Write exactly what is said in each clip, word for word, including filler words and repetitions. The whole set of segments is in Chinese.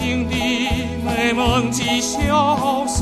情的美梦既消散，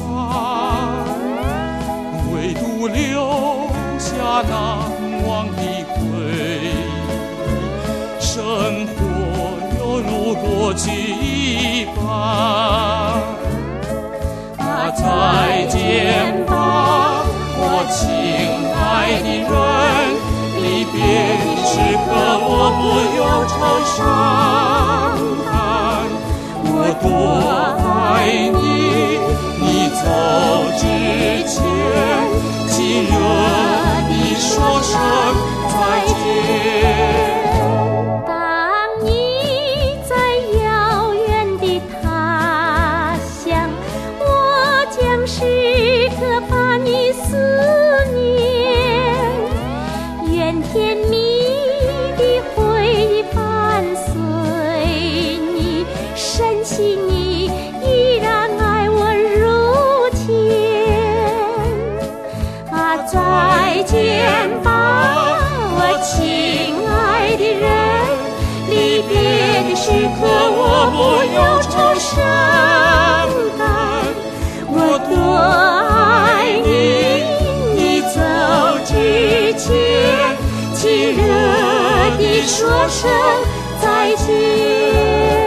唯独留下难忘的回忆，生活犹如过去一般。啊，再见吧，我亲爱的人，离别的时刻我不忧愁伤感，我多爱你，你走之前，亲热地说声再见。 当你在遥远的他乡，我将时刻把你思念，愿甜蜜的回忆伴随你，深信你依然爱我如前。啊，再见吧，我亲爱的人，离别的时刻我不忧愁伤感，我多爱你，你走之前，亲热地说声再见。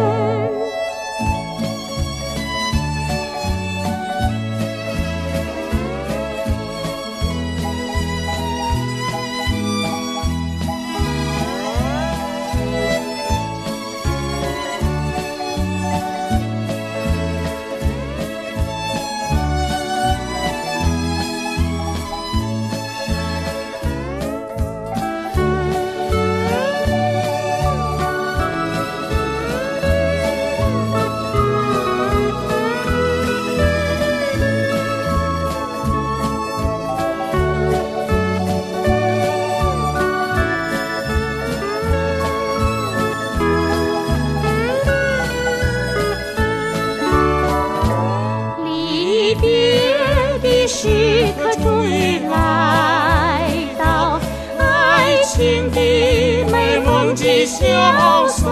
离别的时刻终于来到，爱情的美梦既消散，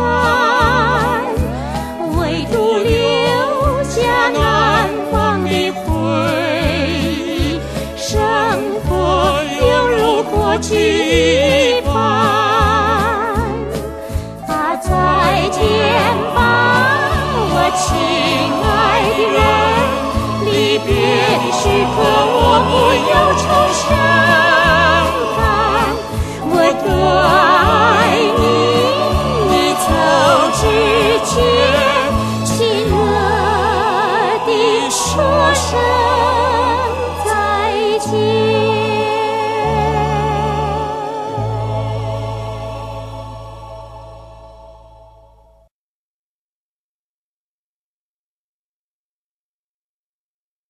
唯独留下难忘的回忆，生活犹如过去一般。啊，再见吧，我亲爱的人，离别的时刻